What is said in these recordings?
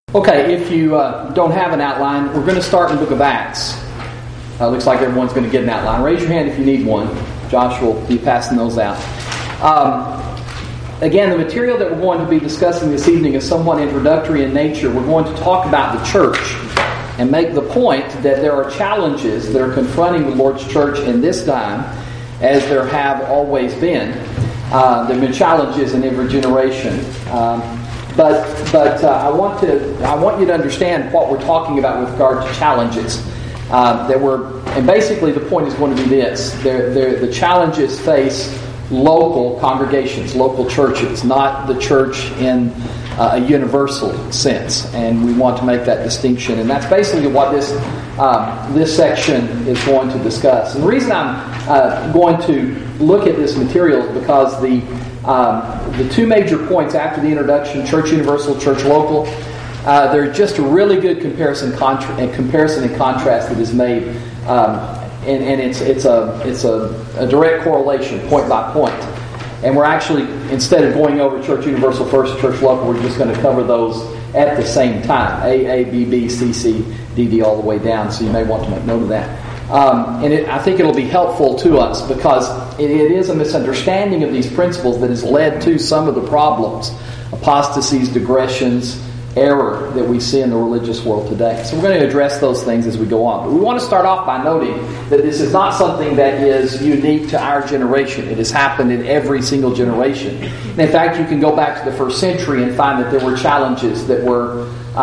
Okay, if you don't have an outline, we're going to start in the book of Acts. Looks like everyone's going to get an outline. Raise your hand if you need one. Josh will be passing those out. Again, the material that we're going to be discussing this evening is somewhat introductory in nature. We're going to talk about the church and make the point that there are challenges that are confronting the Lord's church in this time, as there have always been. There have been challenges in every generation. But I want you to understand what we're talking about with regard to challenges. And basically the point is going to be this: the challenges face local congregations, local churches, not the church in a universal sense. And we want to make that distinction. And that's basically what this section is going to discuss. And the reason I'm going to look at this material is because the two major points after the introduction, church universal, church local, they're just a really good comparison and contrast that is made, and it's a direct correlation, point by point. And we're actually, instead of going over church universal first, church local, we're just going to cover those at the same time, A, B, B, C, C, D, D, all the way down. So you may want to make note of that. I think it'll be helpful to us because it is a misunderstanding of these principles that has led to some of the problems, apostasies, digressions, error that we see in the religious world today. So we're going to address those things as we go on. But we want to start off by noting that this is not something that is unique to our generation. It has happened in every single generation. And in fact, you can go back to the first century and find that there were challenges that were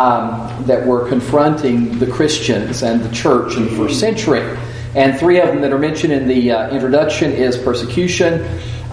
confronting the Christians and the church in the first century. And three of them that are mentioned in the introduction is persecution,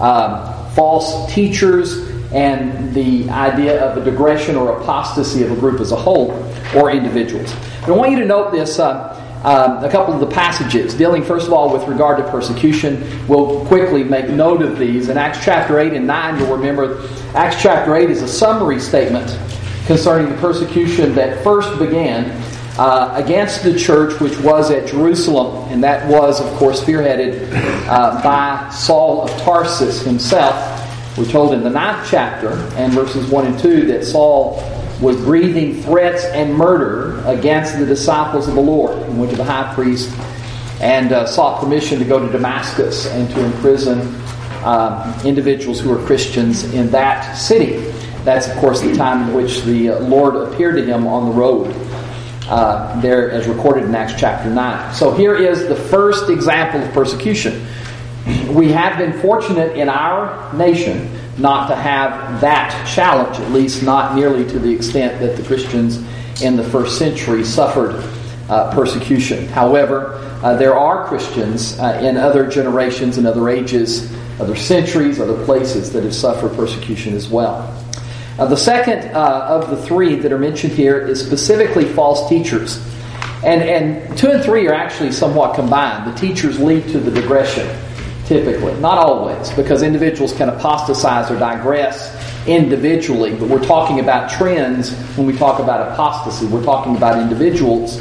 false teachers, and the idea of a digression or apostasy of a group as a whole or individuals. But I want you to note this, a couple of the passages dealing first of all with regard to persecution. We'll quickly make note of these. In Acts chapter 8 and 9, you'll remember Acts chapter 8 is a summary statement concerning the persecution that first began against the church which was at Jerusalem. And that was, of course, spearheaded by Saul of Tarsus himself. We're told in the 9th chapter and verses 1 and 2 that Saul was breathing threats and murder against the disciples of the Lord, and went to the high priest and sought permission to go to Damascus and to imprison individuals who were Christians in that city. That's, of course, the time in which the Lord appeared to him on the road, there as recorded in Acts chapter 9. So here is the first example of persecution. We have been fortunate in our nation not to have that challenge, at least not nearly to the extent that the Christians in the first century suffered persecution. However, there are Christians in other generations and other ages, other centuries, other places that have suffered persecution as well. The second of the three that are mentioned here is specifically false teachers. And 2 and 3 are actually somewhat combined. The teachers lead to the digression, typically. Not always, because individuals can apostatize or digress individually. But we're talking about trends when we talk about apostasy. We're talking about individuals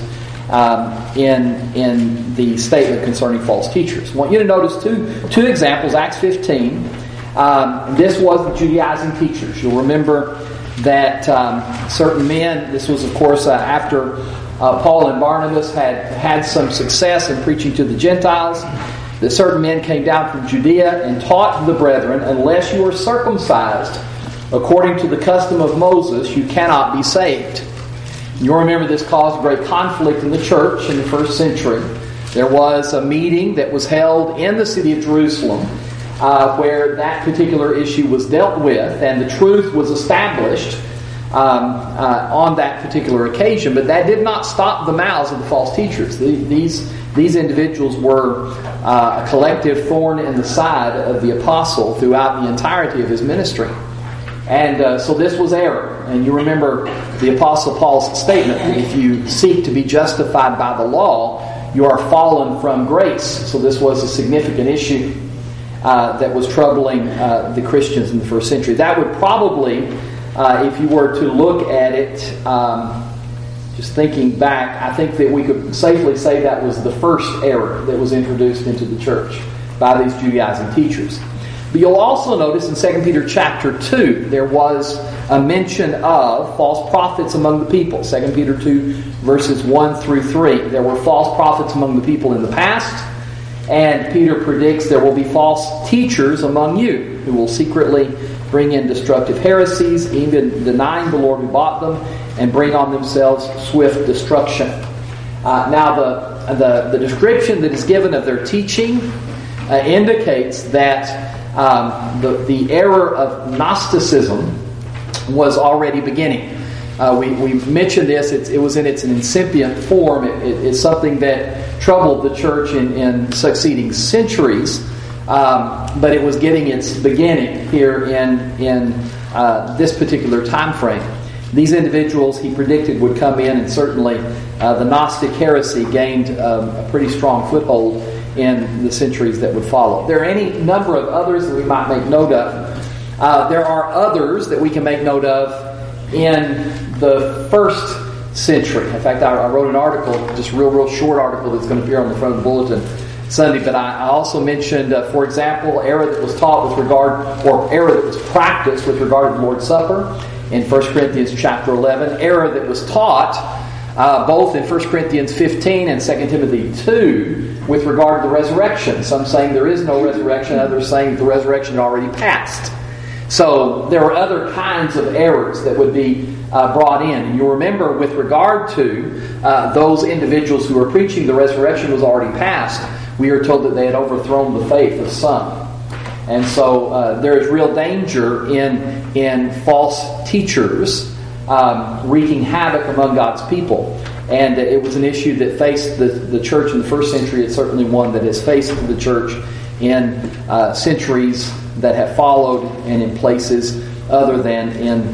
in the statement concerning false teachers. I want you to notice two examples. Acts 15. This was the Judaizing teachers. You'll remember that certain men, this was of course after Paul and Barnabas had some success in preaching to the Gentiles, that certain men came down from Judea and taught the brethren, unless you are circumcised according to the custom of Moses, you cannot be saved. You'll remember this caused great conflict in the church in the first century. There was a meeting that was held in the city of Jerusalem where that particular issue was dealt with, and the truth was established on that particular occasion. But that did not stop the mouths of the false teachers. These individuals were a collective thorn in the side of the apostle throughout the entirety of his ministry. And so this was error. And you remember the Apostle Paul's statement that if you seek to be justified by the law, you are fallen from grace. So this was a significant issue that was troubling the Christians in the first century. That would probably, if you were to look at it, just thinking back, I think that we could safely say that was the first error that was introduced into the church by these Judaizing teachers. But you'll also notice in 2 Peter chapter 2, there was a mention of false prophets among the people. 2 Peter 2, verses 1 through 3. There were false prophets among the people in the past, and Peter predicts there will be false teachers among you who will secretly bring in destructive heresies, even denying the Lord who bought them, and bring on themselves swift destruction. Now, the description that is given of their teaching indicates that the era of Gnosticism was already beginning. We mentioned this. It was in its incipient form. It's something that troubled the church in succeeding centuries, but it was getting its beginning here in this particular time frame. These individuals, he predicted, would come in, and certainly the Gnostic heresy gained a pretty strong foothold in the centuries that would follow. There are any number of others that we might make note of. There are others that we can make note of in the first century. In fact, I wrote an article, just real short article that's going to appear on the front of the bulletin Sunday, but I also mentioned, for example, error that was taught with regard, or error that was practiced with regard to the Lord's Supper in 1 Corinthians chapter 11, error that was taught both in 1 Corinthians 15 and 2 Timothy 2 with regard to the resurrection. Some saying there is no resurrection, others saying the resurrection had already passed. So there were other kinds of errors that would be brought in. And you'll remember with regard to those individuals who were preaching the resurrection was already passed, we are told that they had overthrown the faith of some. And so there is real danger in false teachers wreaking havoc among God's people. And it was an issue that faced the church in the first century. It's certainly one that has faced the church in centuries that have followed and in places other than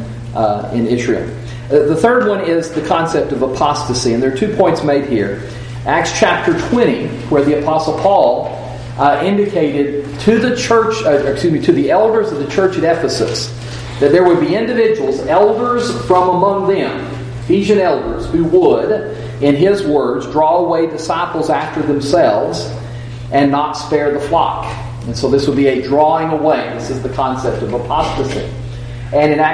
in Israel. The third one is the concept of apostasy. And there are 2 points made here. Acts chapter 20, where the Apostle Paul indicated to the church, to the elders of the church at Ephesus, that there would be individuals, elders from among them, Ephesian elders, who would, in his words, draw away disciples after themselves and not spare the flock. And so this would be a drawing away. This is the concept of apostasy. And in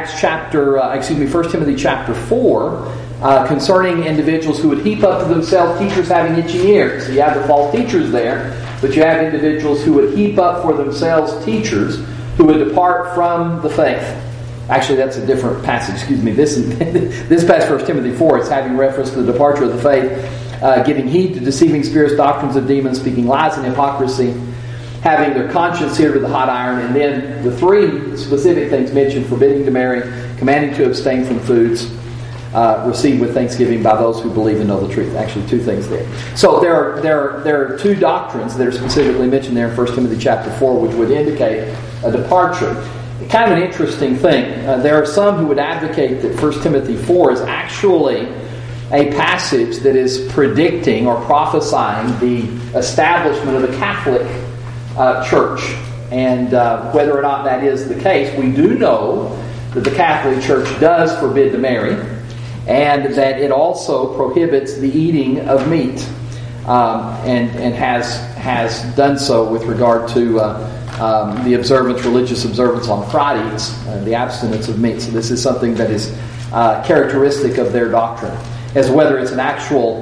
1 Timothy chapter 4, concerning individuals who would heap up to themselves teachers having itching ears. So you have the false teachers there, but you have individuals who would heap up for themselves teachers who would depart from the faith. Actually, that's a different passage. This past 1 Timothy 4 is having reference to the departure of the faith, giving heed to deceiving spirits, doctrines of demons, speaking lies and hypocrisy, having their conscience seared with a hot iron, and then the 3 specific things mentioned: forbidding to marry, commanding to abstain from foods received with thanksgiving by those who believe and know the truth. Actually, 2 things there. So there are 2 doctrines that are specifically mentioned there in 1 Timothy chapter 4, which would indicate a departure. Kind of an interesting thing. There are some who would advocate that 1 Timothy 4 is actually a passage that is predicting or prophesying the establishment of the Catholic Church. And whether or not that is the case, we do know that the Catholic Church does forbid to marry, and that it also prohibits the eating of meat, and has done so with regard to the religious observance on Fridays, the abstinence of meat. So this is something that is characteristic of their doctrine. As whether it's an actual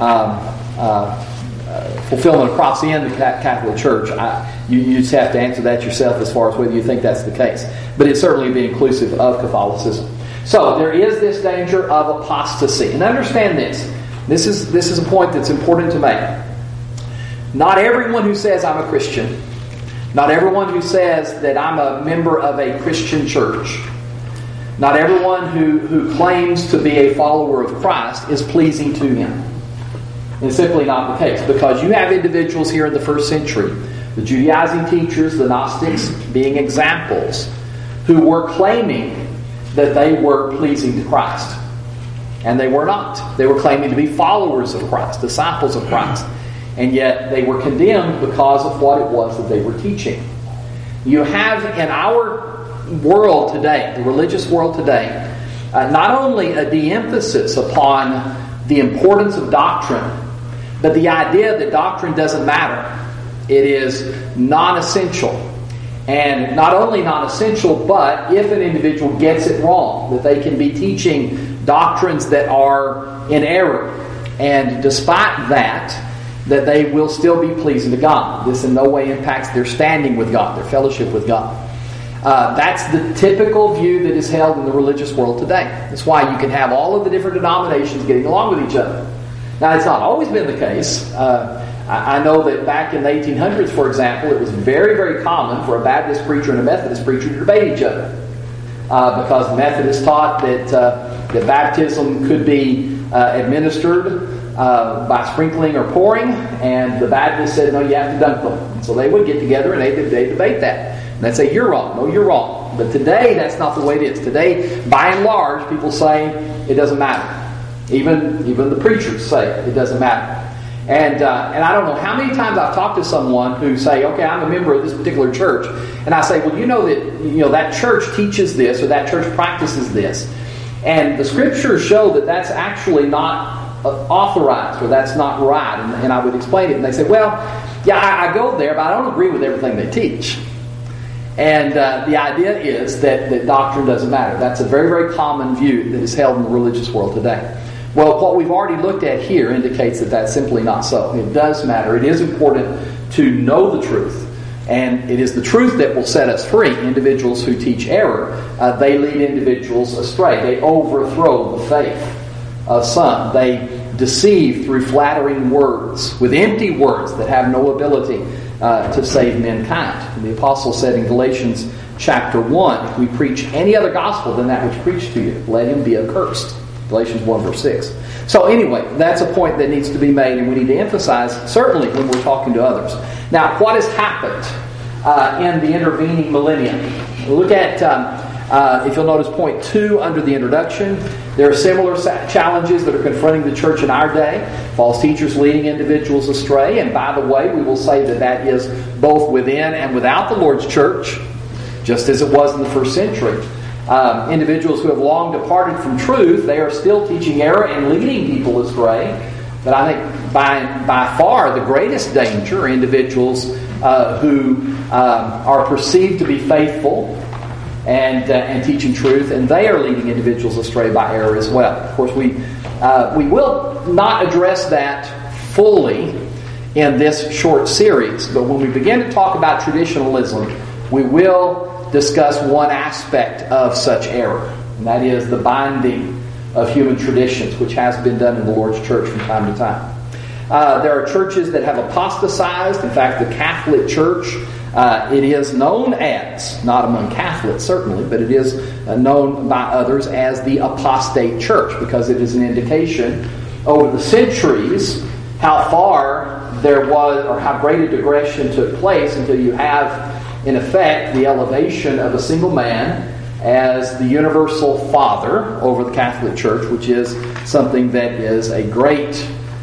fulfillment across the end of the Catholic Church, you just have to answer that yourself as far as whether you think that's the case. But it certainly would be inclusive of Catholicism. So there is this danger of apostasy. And understand this. This is a point that's important to make. Not everyone who says I'm a Christian, not everyone who says that I'm a member of a Christian church, not everyone who claims to be a follower of Christ is pleasing to Him. It's simply not the case, because you have individuals here in the first century, the Judaizing teachers, the Gnostics, being examples, who were claiming that they were pleasing to Christ. And they were not. They were claiming to be followers of Christ, disciples of Christ. And yet they were condemned because of what it was that they were teaching. You have in our world today, the religious world today, not only a de-emphasis upon the importance of doctrine, but the idea that doctrine doesn't matter. It is non-essential. And not only non-essential, but if an individual gets it wrong, that they can be teaching doctrines that are in error. And despite that they will still be pleasing to God. This in no way impacts their standing with God, their fellowship with God. That's the typical view that is held in the religious world today. That's why you can have all of the different denominations getting along with each other. Now, it's not always been the case. I know that back in the 1800s, for example, it was very, very common for a Baptist preacher and a Methodist preacher to debate each other. Because the Methodists taught that baptism could be administered by sprinkling or pouring, and the Baptists said, no, you have to dunk them. And so they would get together and they debate that. And they'd say, you're wrong. No, you're wrong. But today, that's not the way it is. Today, by and large, people say it doesn't matter. Even the preachers say it doesn't matter. And I don't know how many times I've talked to someone who say, okay, I'm a member of this particular church. And I say, well, that church teaches this or that church practices this. And the scriptures show that that's actually not authorized or that's not right. And I would explain it. And they say, well, yeah, I go there, but I don't agree with everything they teach. And the idea is that doctrine doesn't matter. That's a very, very common view that is held in the religious world today. Well, what we've already looked at here indicates that that's simply not so. It does matter. It is important to know the truth. And it is the truth that will set us free. Individuals who teach error, they lead individuals astray. They overthrow the faith of some. They deceive through flattering words, with empty words that have no ability to save mankind. And the apostle said in Galatians chapter 1, if we preach any other gospel than that which preached to you, let him be accursed. Galatians 1 verse 6. So anyway, that's a point that needs to be made, and we need to emphasize, certainly when we're talking to others. Now, what has happened in the intervening millennium? Look at, if you'll notice point 2 under the introduction, there are similar challenges that are confronting the church in our day. False teachers leading individuals astray. And by the way, we will say that is both within and without the Lord's church, just as it was in the first century. Individuals who have long departed from truth, they are still teaching error and leading people astray. But I think by far the greatest danger are individuals who are perceived to be faithful and teaching truth, and they are leading individuals astray by error as well. Of course, we will not address that fully in this short series, but when we begin to talk about traditionalism, we will discuss one aspect of such error, and that is the binding of human traditions, which has been done in the Lord's church from time to time. There are churches that have apostatized. In fact, the Catholic Church, it is known as, not among Catholics certainly, but it is known by others as the apostate church, because it is an indication over the centuries how far there was, or how great a digression took place until you have, in effect, the elevation of a single man as the universal father over the Catholic Church, which is something that is a great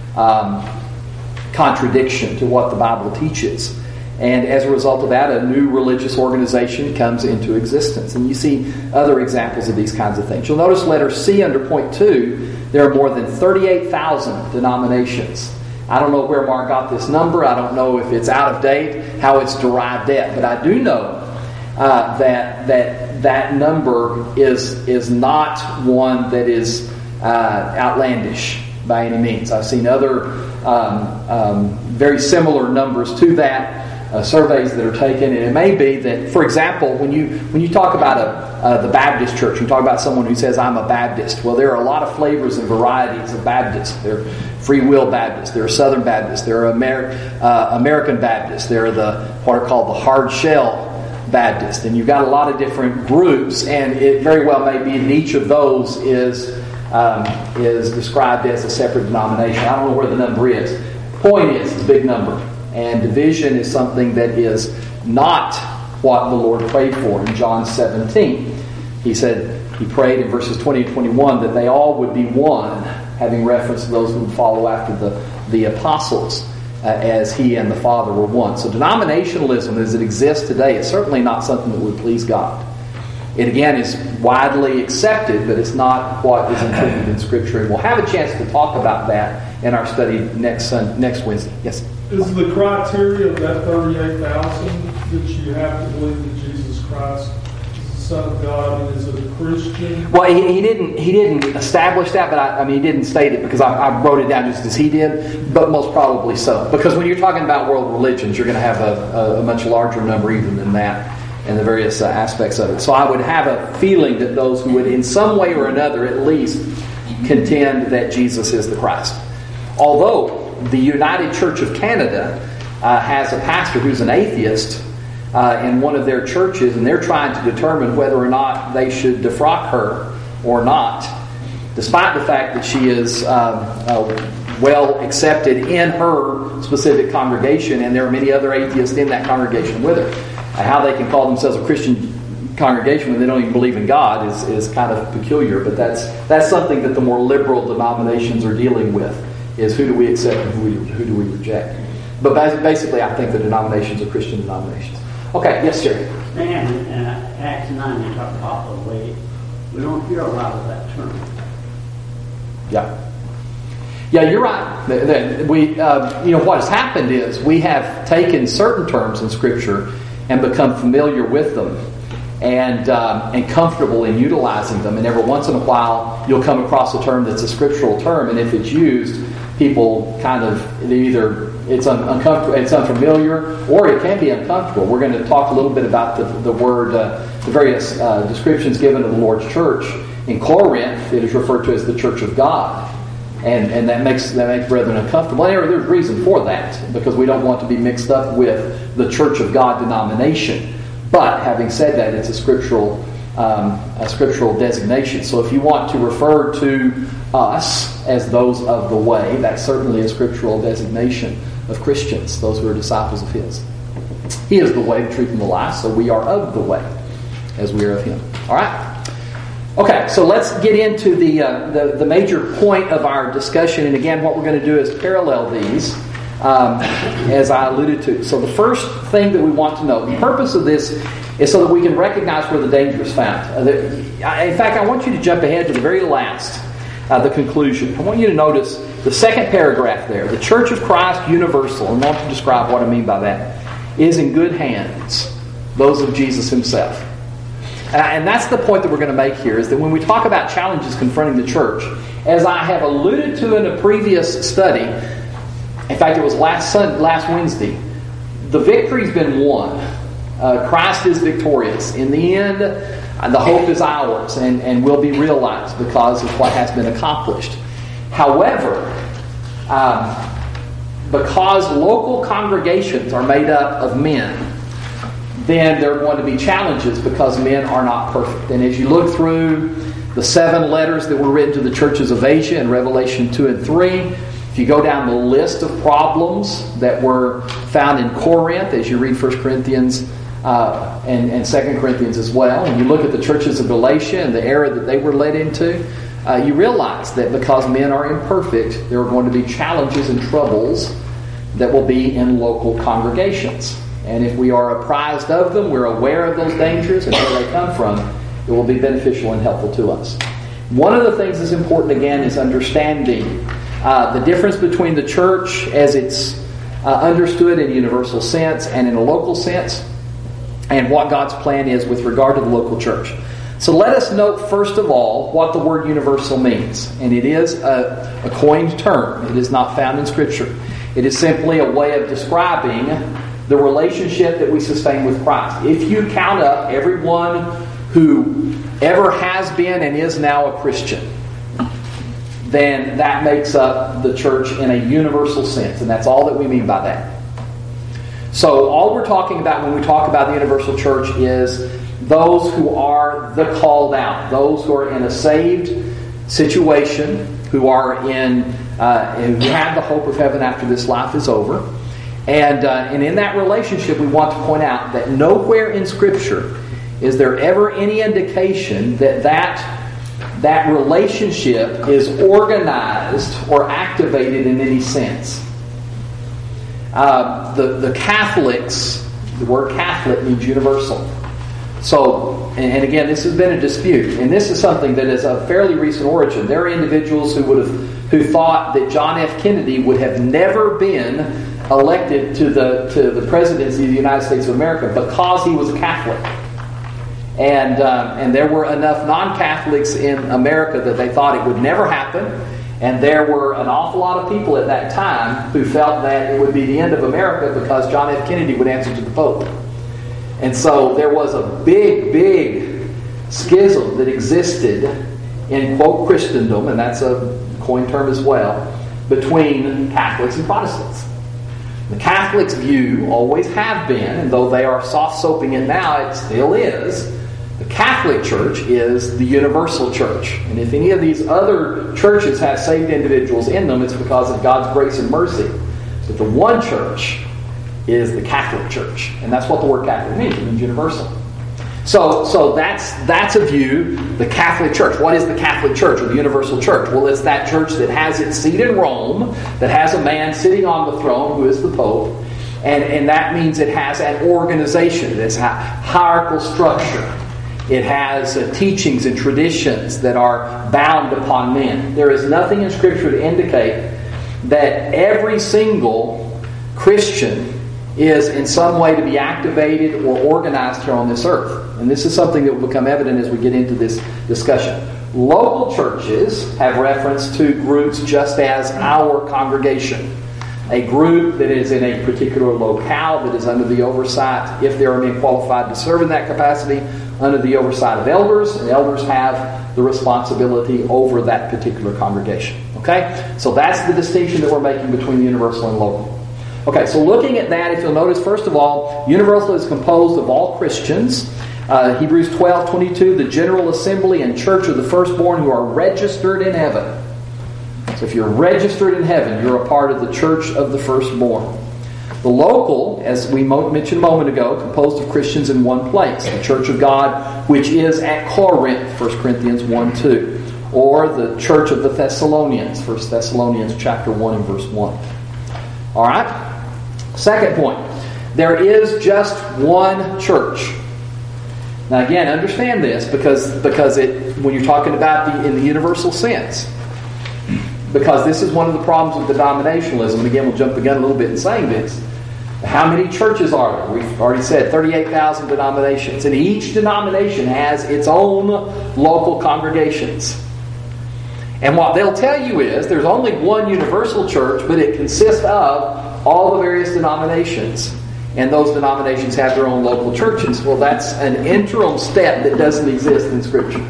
contradiction to what the Bible teaches. And as a result of that, a new religious organization comes into existence. And you see other examples of these kinds of things. You'll notice letter C under point 2, there are more than 38,000 denominations. I don't know where Mark got this number. I don't know if it's out of date, how it's derived at. But I do know that number is not one that is outlandish by any means. I've seen other very similar numbers to that, surveys that are taken, and it may be that, for example, when you talk about the Baptist church, you talk about someone who says, I'm a Baptist. Well, there are a lot of flavors and varieties of Baptists. There are Free Will Baptists, there are Southern Baptists, there are American Baptists, there are what are called the Hard Shell Baptists, and you've got a lot of different groups, and it very well may be that each of those is described as a separate denomination. I don't know where the number is. The point is, it's a big number. And division is something that is not what the Lord prayed for in John 17. He said, he prayed in verses 20 and 21 that they all would be one, having reference to those who would follow after the apostles, as he and the Father were one. So denominationalism as it exists today is certainly not something that would please God. It again is widely accepted, but it's not what is intended in Scripture. And we'll have a chance to talk about that in our study next Wednesday. Yes? Is the criteria of that 38,000 that you have to believe that Jesus Christ is the Son of God and is a Christian? Well, he didn't establish that, but he didn't state it because I wrote it down just as he did, but most probably so. Because when you're talking about world religions, you're going to have a much larger number even than that and the various aspects of it. So I would have a feeling that those who would in some way or another at least contend that Jesus is the Christ. Although the United Church of Canada has a pastor who's an atheist in one of their churches, and they're trying to determine whether or not they should defrock her or not, despite the fact that she is well accepted in her specific congregation, and there are many other atheists in that congregation with her. How they can call themselves a Christian congregation when they don't even believe in God is kind of peculiar, but that's something that the more liberal denominations are dealing with, is who do we accept and who do we reject. But basically I think the denominations are Christian denominations. Okay, yes, Jerry. Man, in Acts 9 you talk about the way. We don't hear a lot of that term. Yeah, you're right. We, what has happened is we have taken certain terms in Scripture and become familiar with them and comfortable in utilizing them. And every once in a while, you'll come across a term that's a scriptural term, and if it's used, people kind of either it's uncomfortable, it's unfamiliar, or it can be uncomfortable. We're going to talk a little bit about the word, the various descriptions given of the Lord's church. In Corinth, it is referred to as the Church of God. And that makes brethren uncomfortable. And there's reason for that, because we don't want to be mixed up with the Church of God denomination. But having said that, it's a scriptural designation. So if you want to refer to us as those of the way, that's certainly a scriptural designation of Christians, those who are disciples of His. He is the way, the truth, and the life, so we are of the way as we are of Him. All right? Okay, so let's get into the major point of our discussion. And again, what we're going to do is parallel these, as I alluded to. So the first thing that we want to know, the purpose of this is so that we can recognize where the danger is found. In fact, I want you to jump ahead to the very last, the conclusion. I want you to notice the second paragraph there. The Church of Christ Universal, and I want to describe what I mean by that, is in good hands, those of Jesus Himself. And that's the point that we're going to make here, is that when we talk about challenges confronting the church, as I have alluded to in a previous study, in fact it was last Wednesday, the victory's been won. Christ is victorious. In the end, the hope is ours and will be realized because of what has been accomplished. However, because local congregations are made up of men, then there are going to be challenges because men are not perfect. And as you look through the 7 letters that were written to the churches of Asia in Revelation 2 and 3, if you go down the list of problems that were found in Corinth, as you read 1 Corinthians and 2 Corinthians as well, and you look at the churches of Galatia and the era that they were led into, you realize that because men are imperfect, there are going to be challenges and troubles that will be in local congregations. And if we are apprised of them, we're aware of those dangers and where they come from, it will be beneficial and helpful to us. One of the things that's important, again, is understanding the difference between the church as it's understood in a universal sense and in a local sense, and what God's plan is with regard to the local church. So let us note, first of all, what the word universal means. And it is a coined term. It is not found in Scripture. It is simply a way of describing the relationship that we sustain with Christ. If you count up everyone who ever has been and is now a Christian, then that makes up the church in a universal sense. And that's all that we mean by that. So all we're talking about when we talk about the universal church is those who are the called out, those who are in a saved situation, who are in and who have the hope of heaven after this life is over. And in that relationship, we want to point out that nowhere in Scripture is there ever any indication that relationship is organized or activated in any sense. The Catholics, the word Catholic means universal. So, and again, this has been a dispute, and this is something that is of fairly recent origin. There are individuals who thought that John F. Kennedy would have never been elected to the presidency of the United States of America because he was a Catholic. And there were enough non-Catholics in America that they thought it would never happen. And there were an awful lot of people at that time who felt that it would be the end of America because John F. Kennedy would answer to the Pope. And so there was a big, big schism that existed in, quote, Christendom, and that's a coined term as well, between Catholics and Protestants. The Catholics' view always have been, and though they are soft-soaping it now, it still is, the Catholic Church is the universal church. And if any of these other churches have saved individuals in them, it's because of God's grace and mercy. But the one church is the Catholic Church. And that's what the word Catholic means. It means universal. So that's a view, the Catholic Church. What is the Catholic Church or the universal church? Well, it's that church that has its seat in Rome, that has a man sitting on the throne who is the Pope. And that means it has an organization. It's a hierarchical structure. It has teachings and traditions that are bound upon men. There is nothing in Scripture to indicate that every single Christian is in some way to be activated or organized here on this earth. And this is something that will become evident as we get into this discussion. Local churches have reference to groups just as our congregation. A group that is in a particular locale that is under the oversight, if there are men qualified to serve in that capacity, under the oversight of elders, and elders have the responsibility over that particular congregation. Okay? So that's the distinction that we're making between universal and local. Okay, so looking at that, if you'll notice, first of all, universal is composed of all Christians. Hebrews 12:22, the general assembly and church of the firstborn who are registered in heaven. So if you're registered in heaven, you're a part of the church of the firstborn. The local, as we mentioned a moment ago, composed of Christians in one place. The church of God, which is at Corinth, 1 Corinthians 1:2. Or the church of the Thessalonians, 1 Thessalonians chapter 1 and verse 1. All right? Second point. There is just one church. Now again, understand this because when you're talking about in the universal sense. Because this is one of the problems with denominationalism. And again, we'll jump the gun a little bit in saying this. How many churches are there? We've already said 38,000 denominations. And each denomination has its own local congregations. And what they'll tell you is there's only one universal church, but it consists of all the various denominations. And those denominations have their own local churches. Well, that's an interim step that doesn't exist in Scripture.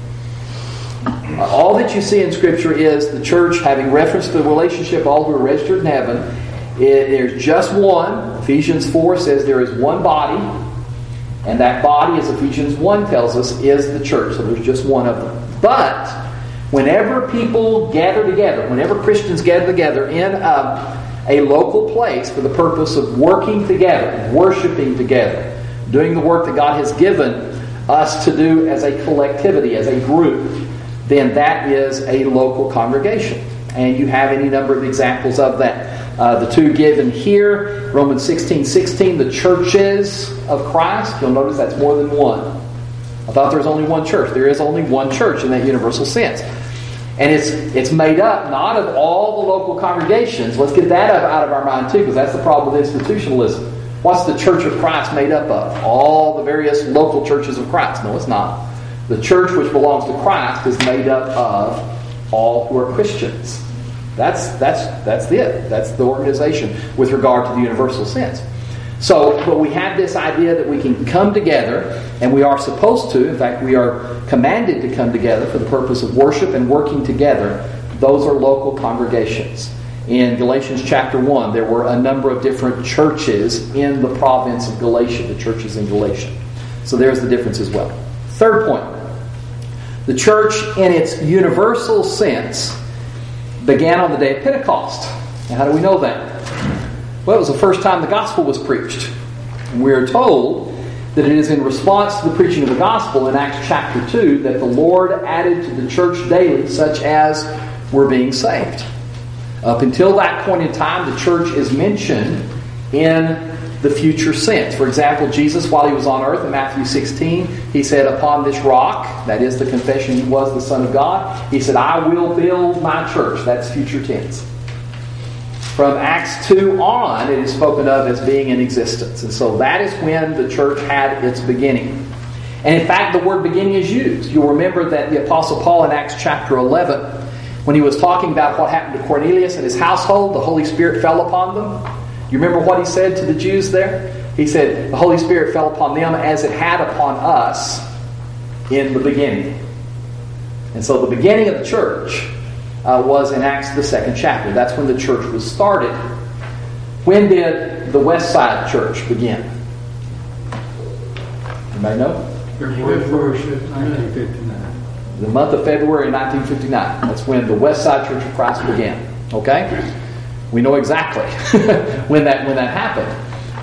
All that you see in Scripture is the church having reference to the relationship of all who are registered in heaven. There's just one. Ephesians 4 says there is one body. And that body, as Ephesians 1 tells us, is the church. So there's just one of them. But whenever people gather together, whenever Christians gather together in a local place for the purpose of working together, worshiping together, doing the work that God has given us to do as a collectivity, as a group, then that is a local congregation. And you have any number of examples of that. The two given here, Romans 16:16, the churches of Christ. You'll notice that's more than one. I thought there was only one church. There is only one church in that universal sense. And it's made up not of all the local congregations. Let's get that out of our mind too, because that's the problem with institutionalism. What's the church of Christ made up of? All the various local churches of Christ. No, it's not. The church which belongs to Christ is made up of all who are Christians. That's it. That's the organization with regard to the universal sense. So, but we have this idea that we can come together, and we are supposed to. In fact, we are commanded to come together for the purpose of worship and working together. Those are local congregations. In Galatians chapter 1, there were a number of different churches in the province of Galatia, the churches in Galatia. So there's the difference as well. Third point. The church, in its universal sense, began on the day of Pentecost. And how do we know that? Well, it was the first time the gospel was preached. And we are told that it is in response to the preaching of the gospel in Acts chapter 2 that the Lord added to the church daily such as were being saved. Up until that point in time, the church is mentioned in the future sense. For example, Jesus, while he was on earth in Matthew 16, he said, upon this rock, that is the confession he was the Son of God, he said, I will build my church. That's future tense. From Acts 2 on, it is spoken of as being in existence. And so that is when the church had its beginning. And in fact, the word beginning is used. You'll remember that the Apostle Paul in Acts chapter 11, when he was talking about what happened to Cornelius and his household, the Holy Spirit fell upon them. You remember what he said to the Jews there? He said, the Holy Spirit fell upon them as it had upon us in the beginning. And so the beginning of the church was in Acts the 2nd chapter. That's when the church was started. When did the West Side Church begin? Anybody know? February 1st, 1959. The month of February 1959. That's when the West Side Church of Christ began. Okay? We know exactly when that happened.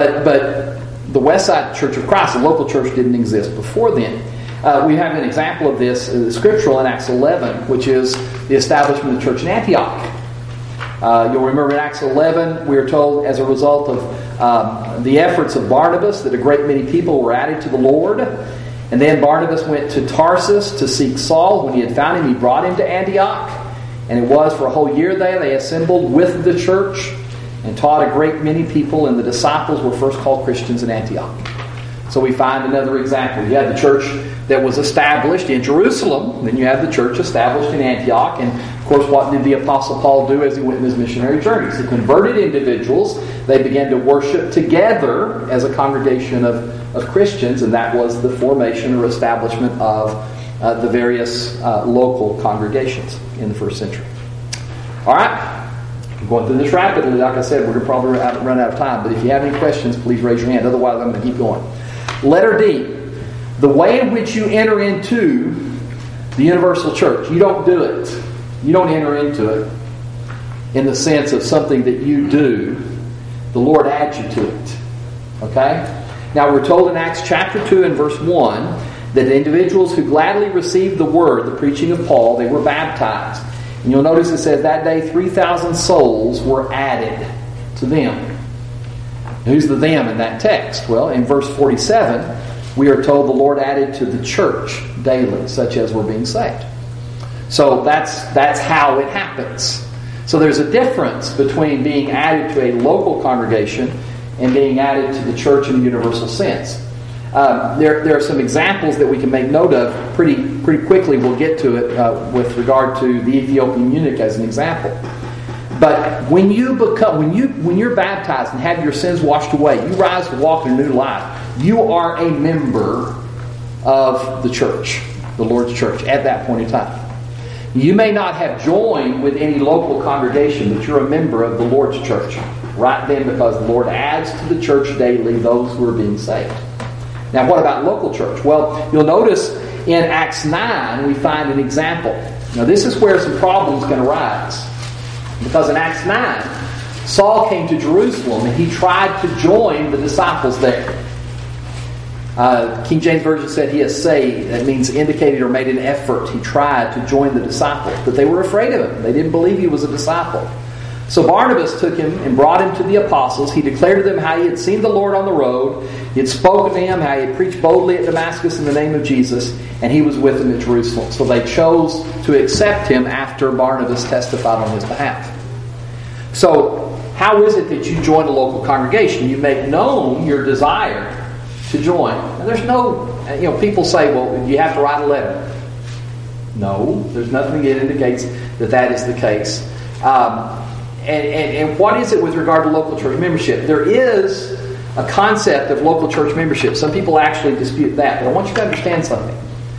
But the West Side Church of Christ, the local church, didn't exist before then. We have an example of this scriptural in Acts 11, which is the establishment of the church in Antioch. You'll remember in Acts 11, we are told as a result of the efforts of Barnabas that a great many people were added to the Lord. And then Barnabas went to Tarsus to seek Saul. When he had found him, he brought him to Antioch. And it was for a whole year there they assembled with the church and taught a great many people, and the disciples were first called Christians in Antioch. So we find another example. You had the church that was established in Jerusalem, then you have the church established in Antioch, and of course what did the Apostle Paul do as he went in his missionary journeys? He converted individuals, they began to worship together as a congregation of Christians, and that was the formation or establishment of the various local congregations in the first century. Alright, I'm going through this rapidly. Like I said, we're going to probably run out of time, but if you have any questions, please raise your hand. Otherwise, I'm going to keep going. Letter D. The way in which you enter into the universal church. You don't do it. You don't enter into it in the sense of something that you do. The Lord adds you to it. Okay? Now we're told in Acts chapter 2 and verse 1 that individuals who gladly received the word, the preaching of Paul, they were baptized. And you'll notice it says that day 3,000 souls were added to them. Who's the them in that text? Well, in verse 47, we are told the Lord added to the church daily, such as were being saved. So that's how it happens. So there's a difference between being added to a local congregation and being added to the church in a universal sense. There are some examples that we can make note of pretty quickly. We'll get to it with regard to the Ethiopian eunuch as an example. But when you're baptized and have your sins washed away, you rise to walk in a new life. You are a member of the church, the Lord's church, at that point in time. You may not have joined with any local congregation, but you're a member of the Lord's church right then, because the Lord adds to the church daily those who are being saved. Now, what about local church? Well, you'll notice in Acts 9 we find an example. Now, this is where some problems can arise. Because in Acts 9, Saul came to Jerusalem and he tried to join the disciples there. King James Version said he essayed. That means indicated or made an effort. He tried to join the disciples. But they were afraid of him. They didn't believe he was a disciple. So Barnabas took him and brought him to the apostles. He declared to them how he had seen the Lord on the road. He had spoken to him, how he had preached boldly at Damascus in the name of Jesus, and he was with them at Jerusalem. So they chose to accept him after Barnabas testified on his behalf. So how is it that you join a local congregation? You make known your desire to join. And there's no, people say, well, you have to write a letter. No, there's nothing that indicates that is the case. And what is it with regard to local church membership? There is a concept of local church membership. Some people actually dispute that. But I want you to understand something.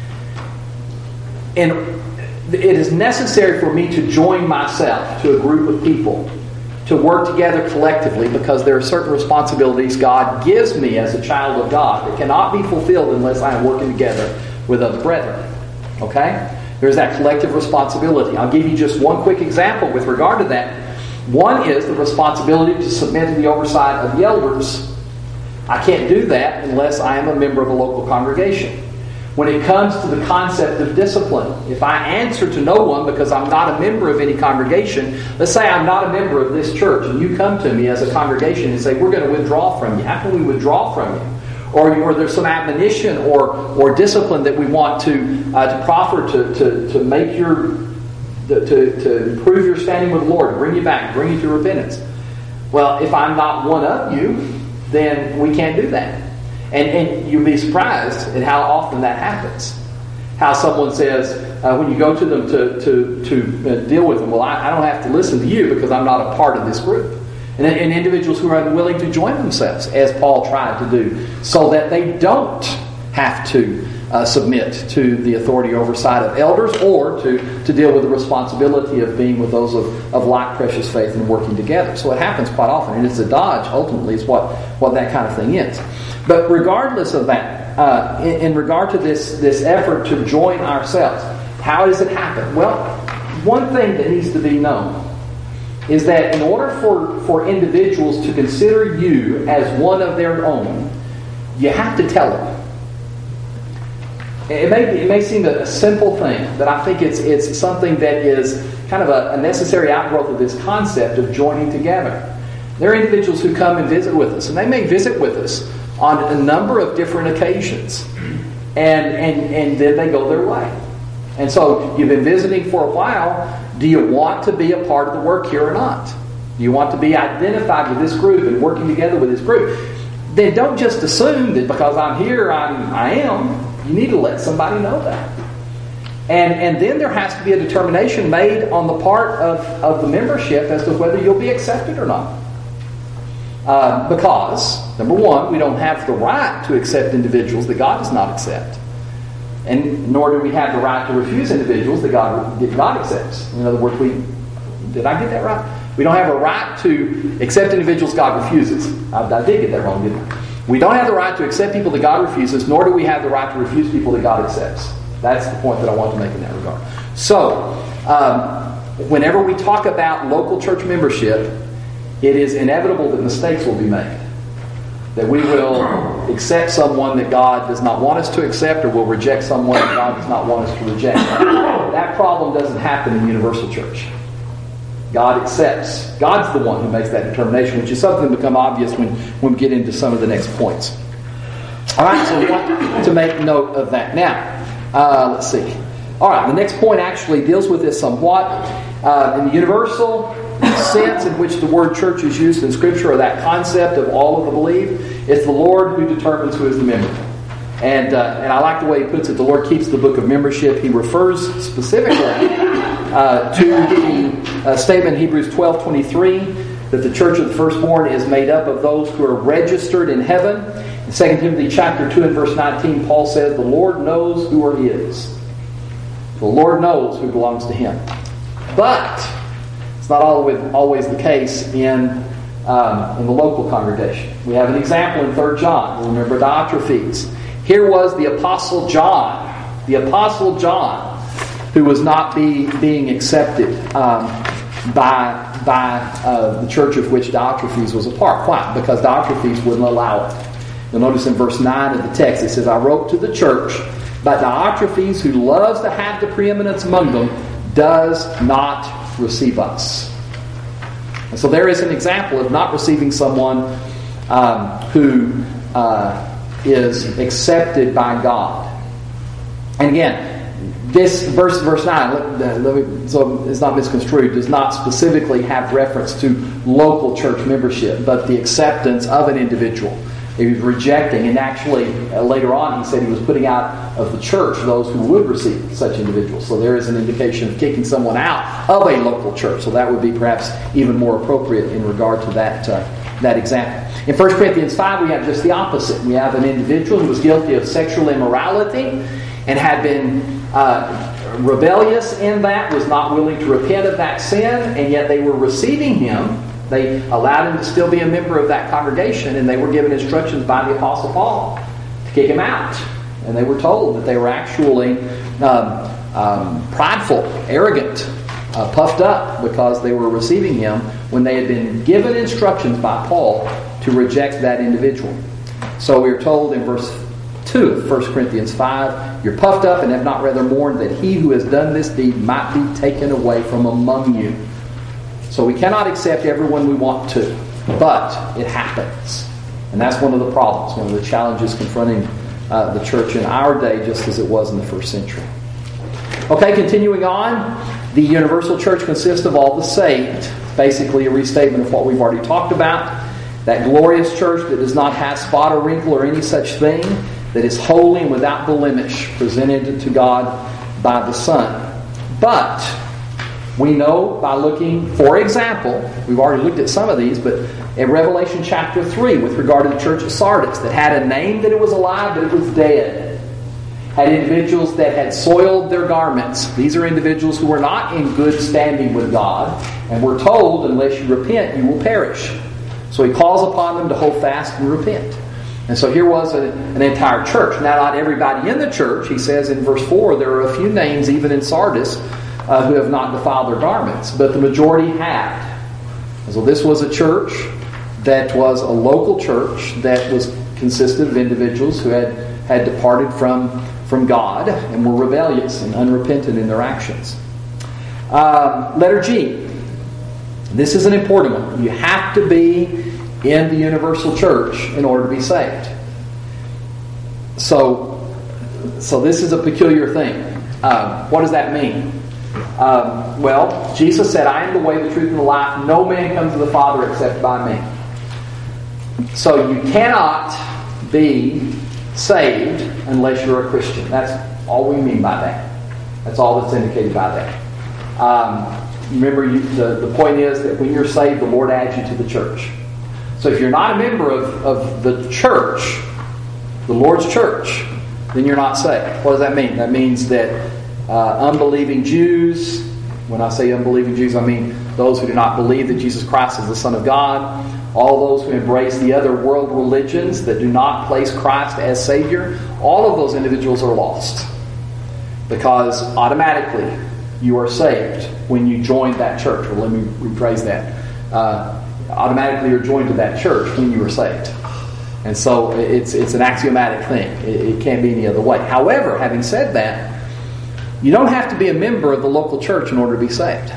And it is necessary for me to join myself to a group of people to work together collectively, because there are certain responsibilities God gives me as a child of God that cannot be fulfilled unless I am working together with other brethren. Okay? There's that collective responsibility. I'll give you just one quick example with regard to that. One is the responsibility to submit to the oversight of the elders. I can't do that unless I am a member of a local congregation. When it comes to the concept of discipline, if I answer to no one because I'm not a member of any congregation, let's say I'm not a member of this church and you come to me as a congregation and say, we're going to withdraw from you. How can we withdraw from you? Or there's some admonition or discipline that we want to proffer to make to improve your standing with the Lord, bring you back, bring you to repentance. Well, if I'm not one of you, then we can't do that. And you'll be surprised at how often that happens. How someone says, when you go to them to deal with them, well, I don't have to listen to you because I'm not a part of this group. And individuals who are unwilling to join themselves, as Paul tried to do, so that they don't have to submit to the authority oversight of elders or to deal with the responsibility of being with those of like precious faith and working together. So it happens quite often, and it's a dodge, ultimately, is what that kind of thing is. But regardless of that, in regard to this effort to join ourselves, how does it happen? Well, one thing that needs to be known is that in order for individuals to consider you as one of their own, you have to tell them. It may seem a simple thing, but I think it's something that is kind of a necessary outgrowth of this concept of joining together. There are individuals who come and visit with us, and they may visit with us on a number of different occasions, and then they go their way. And so you've been visiting for a while. Do you want to be a part of the work here or not? Do you want to be identified with this group and working together with this group? Then don't just assume that because I'm here, I am. You need to let somebody know that. And then there has to be a determination made on the part of the membership as to whether you'll be accepted or not. Because, number one, we don't have the right to accept individuals that God does not accept. And nor do we have the right to refuse individuals that God accepts. In other words, did I get that right? We don't have a right to accept individuals God refuses. I did get that wrong, didn't I? We don't have the right to accept people that God refuses, nor do we have the right to refuse people that God accepts. That's the point that I want to make in that regard. So, whenever we talk about local church membership, it is inevitable that mistakes will be made. That we will accept someone that God does not want us to accept, or will reject someone that God does not want us to reject. That problem doesn't happen in universal church. God accepts. God's the one who makes that determination, which is something that will become obvious when we get into some of the next points. All right, so we want to make note of that. Now, let's see. All right, the next point actually deals with this somewhat. In the universal sense in which the word church is used in Scripture, or that concept of all of the believed, it's the Lord who determines who is the member. And I like the way he puts it. The Lord keeps the book of membership. He refers specifically to the statement in Hebrews 12:23 that the church of the firstborn is made up of those who are registered in heaven. In 2 Timothy chapter 2 and verse 19, Paul says, the Lord knows who are his. The Lord knows who belongs to him. But it's not always the case in the local congregation. We have an example in 3 John. Remember Diotrephes. Here was the Apostle John, who was not being accepted by the church of which Diotrephes was a part. Why? Because Diotrephes wouldn't allow it. You'll notice in verse 9 of the text, it says, I wrote to the church, but Diotrephes, who loves to have the preeminence among them, does not receive us. And so there is an example of not receiving someone who is accepted by God. And again, this verse 9, so it's not misconstrued, does not specifically have reference to local church membership, but the acceptance of an individual. He was rejecting, and actually later on he said he was putting out of the church those who would receive such individuals. So there is an indication of kicking someone out of a local church. So that would be perhaps even more appropriate in regard to that example. In 1 Corinthians 5 we have just the opposite. We have an individual who was guilty of sexual immorality and had been rebellious in that, was not willing to repent of that sin, and yet they were receiving him. They allowed him to still be a member of that congregation, and they were given instructions by the Apostle Paul to kick him out. And they were told that they were actually prideful, arrogant, puffed up because they were receiving him when they had been given instructions by Paul to reject that individual. So we are told in verse 2 of 1 Corinthians 5, you're puffed up and have not rather mourned that he who has done this deed might be taken away from among you. So we cannot accept everyone we want to, but it happens. And that's one of the problems, one of the challenges confronting the church in our day, just as it was in the first century. Okay, continuing on. The universal church consists of all the saved. Basically a restatement of what we've already talked about. That glorious church that does not have spot or wrinkle or any such thing, that is holy and without blemish, presented to God by the Son. But we know by looking, for example, we've already looked at some of these, but in Revelation chapter 3, with regard to the church of Sardis, that had a name that it was alive, but it was dead. Had individuals that had soiled their garments. These are individuals who were not in good standing with God, and were told, unless you repent, you will perish. So he calls upon them to hold fast and repent. And so here was an entire church. Now, not everybody in the church, he says in verse 4, there are a few names, even in Sardis, who have not defiled their garments, but the majority had. And so this was a church that was a local church that consisted of individuals who had departed from God and were rebellious and unrepentant in their actions. Letter G. This is an important one. You have to be in the universal church in order to be saved. So this is a peculiar thing. What does that mean? Well, Jesus said, I am the way, the truth, and the life. No man comes to the Father except by me. So you cannot be saved unless you're a Christian. That's all we mean by that. That's all that's indicated by that. Remember, the point is that when you're saved, the Lord adds you to the church. So if you're not a member of the church, the Lord's church, then you're not saved. What does that mean? That means that unbelieving Jews, when I say unbelieving Jews, I mean those who do not believe that Jesus Christ is the Son of God, all those who embrace the other world religions that do not place Christ as Savior, all of those individuals are lost. Because automatically you are saved when you join that church. Or let me rephrase that. Automatically you're joined to that church when you are saved. And so it's an axiomatic thing. It can't be any other way. However, having said that, you don't have to be a member of the local church in order to be saved.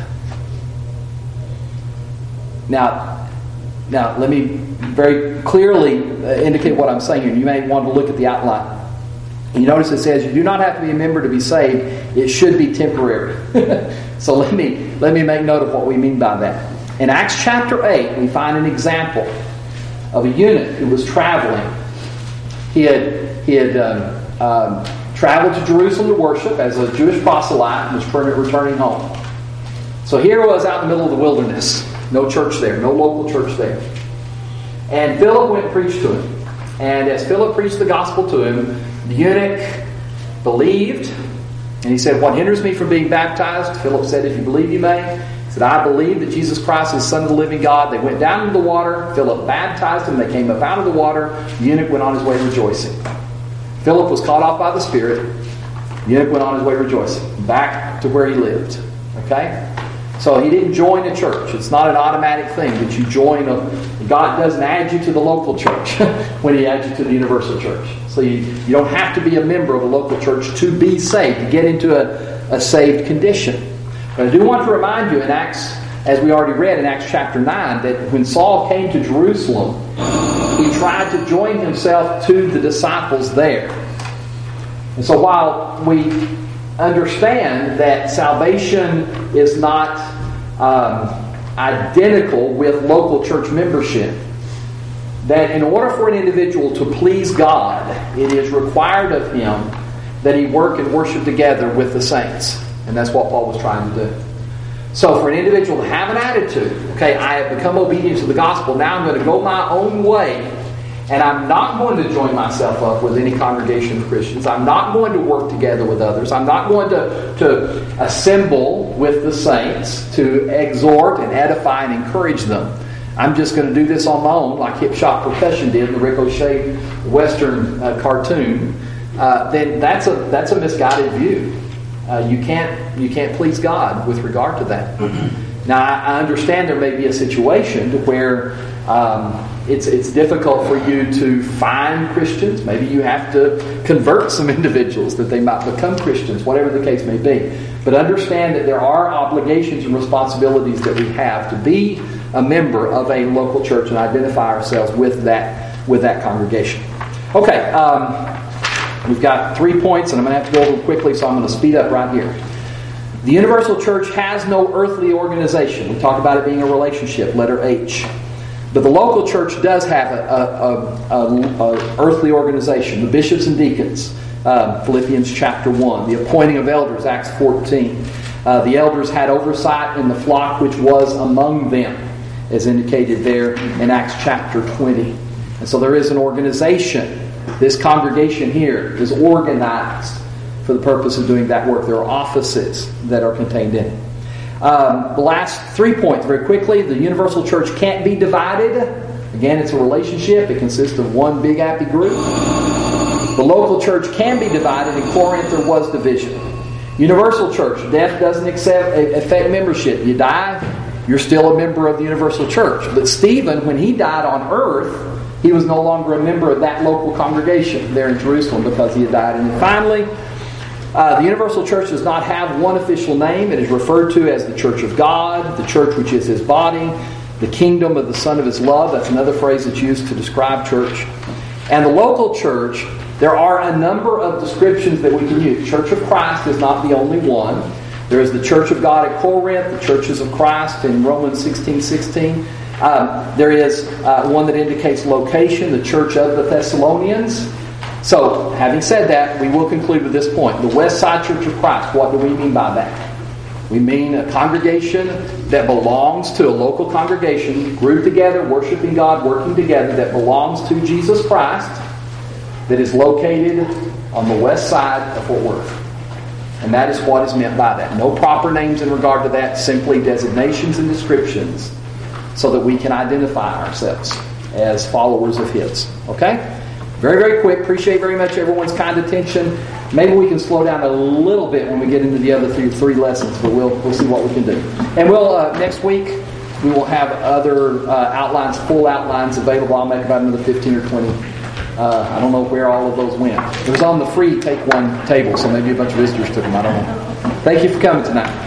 Now let me very clearly indicate what I'm saying here. You may want to look at the outline. You notice it says you do not have to be a member to be saved. It should be temporary. So let me make note of what we mean by that. In Acts chapter 8, we find an example of a eunuch who was traveling. He had traveled to Jerusalem to worship as a Jewish proselyte and was returning home. So here he was out in the middle of the wilderness. No church there, no local church there. And Philip went and preached to him. And as Philip preached the gospel to him, the eunuch believed. And he said, what hinders me from being baptized? Philip said, if you believe, you may. He said, I believe that Jesus Christ is the Son of the living God. They went down into the water. Philip baptized him. They came up out of the water. The eunuch went on his way rejoicing. Philip was caught off by the Spirit. The eunuch went on his way rejoicing. Back to where he lived. Okay? So he didn't join a church. It's not an automatic thing that you join God doesn't add you to the local church when He adds you to the universal church. So you don't have to be a member of a local church to be saved, to get into a saved condition. But I do want to remind you in Acts, as we already read in Acts chapter 9, that when Saul came to Jerusalem, he tried to join himself to the disciples there. And so while we understand that salvation is not identical with local church membership, that in order for an individual to please God, it is required of him that he work and worship together with the saints. And that's what Paul was trying to do. So for an individual to have an attitude, okay, I have become obedient to the gospel, now I'm going to go my own way, and I'm not going to join myself up with any congregation of Christians. I'm not going to work together with others. I'm not going to assemble with the saints to exhort and edify and encourage them. I'm just going to do this on my own, like Hip Shot Percussion did in the Ricochet Western cartoon. Then that's a misguided view. You can't please God with regard to that. Now, I understand there may be a situation to where it's difficult for you to find Christians. Maybe you have to convert some individuals that they might become Christians, whatever the case may be. But understand that there are obligations and responsibilities that we have to be a member of a local church and identify ourselves with that congregation. Okay, we've got 3 points, and I'm going to have to go over quickly, so I'm going to speed up right here. The universal church has no earthly organization. We talk about it being a relationship, letter H. But the local church does have a earthly organization, the bishops and deacons, Philippians chapter 1. The appointing of elders, Acts 14. The elders had oversight in the flock which was among them, as indicated there in Acts chapter 20. And so there is an organization. This congregation here is organized for the purpose of doing that work. There are offices that are contained in it. The last 3 points, very quickly. The universal church can't be divided. Again, it's a relationship. It consists of one big happy group. The local church can be divided. In Corinth, there was division. Universal church, death doesn't affect membership. You die, you're still a member of the universal church. But Stephen, when he died on earth, he was no longer a member of that local congregation there in Jerusalem because he had died. And then finally, the universal church does not have one official name. It is referred to as the church of God, the church which is His body, the kingdom of the Son of His love. That's another phrase that's used to describe church. And the local church, there are a number of descriptions that we can use. Church of Christ is not the only one. There is the Church of God at Corinth, the Churches of Christ in Romans 16:16. There is one that indicates location, the Church of the Thessalonians. So, having said that, we will conclude with this point. The West Side Church of Christ, what do we mean by that? We mean a congregation that belongs to a local congregation, grouped together, worshiping God, working together, that belongs to Jesus Christ, that is located on the west side of Fort Worth. And that is what is meant by that. No proper names in regard to that, simply designations and descriptions so that we can identify ourselves as followers of His. Okay? Very, very quick. Appreciate very much everyone's kind attention. Maybe we can slow down a little bit when we get into the other three lessons, but we'll see what we can do. And we'll next week we will have other outlines, full outlines available. I'll make about another 15 or 20. I don't know where all of those went. It was on the free Take One table, so maybe a bunch of visitors took them. I don't know. Thank you for coming tonight.